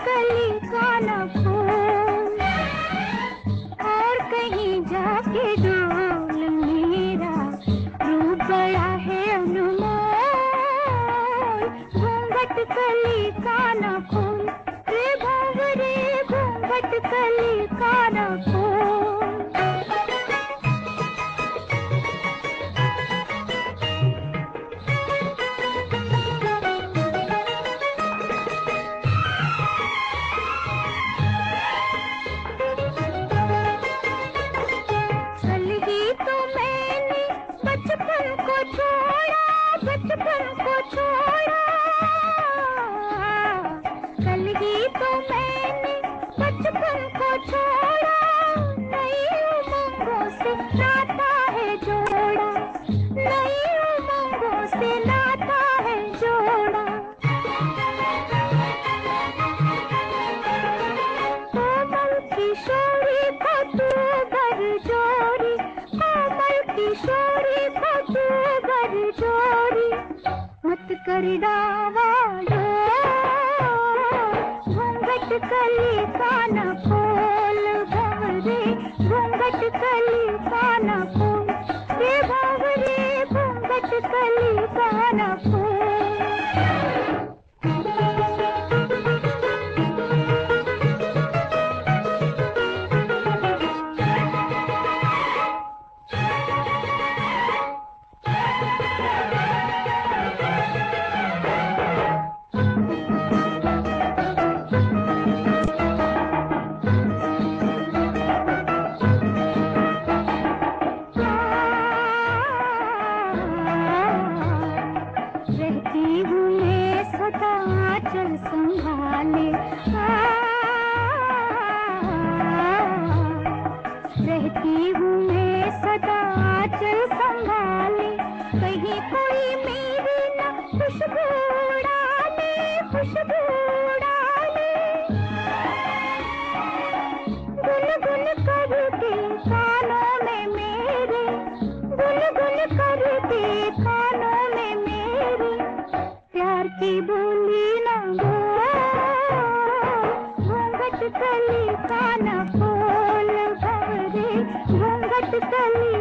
कली का न फूल, और कहीं जाके डोल मेरा रूप बड़ा है अनमोल। घूंघट कली का न फूल, रे भंवरे घूंघट कली का न फूल। बचपन को छोड़ा, बचपन को छोड़ा, कल ही तो मैंने बचपन को छोड़ा। नई उमंगों से नाता है जोड़ा, नई उमंगों से नाता है जोड़ा। कोमल किशोरी को तू बरजोरी, कोमल किशोरी को तू बरजोरी, मत कर डावा घूंघट कली का न खोल भंवरे घूंघट कली का न खोल, रे भंवरे घूंघट कली का न खोल। रहती हूँ मैं सदा आंचल संभाले, रहती हूँ मैं सदा आंचल संभाले। कहीं कोई मेरी न खुशबू डाले, खुशबू डाले। गुनगुन करके कानों में मेरे, गुनगुन करके कानों में मेरे, प्यार की बोली न बोल। घूंघट कली का न खोल भंवरे घूंघट कली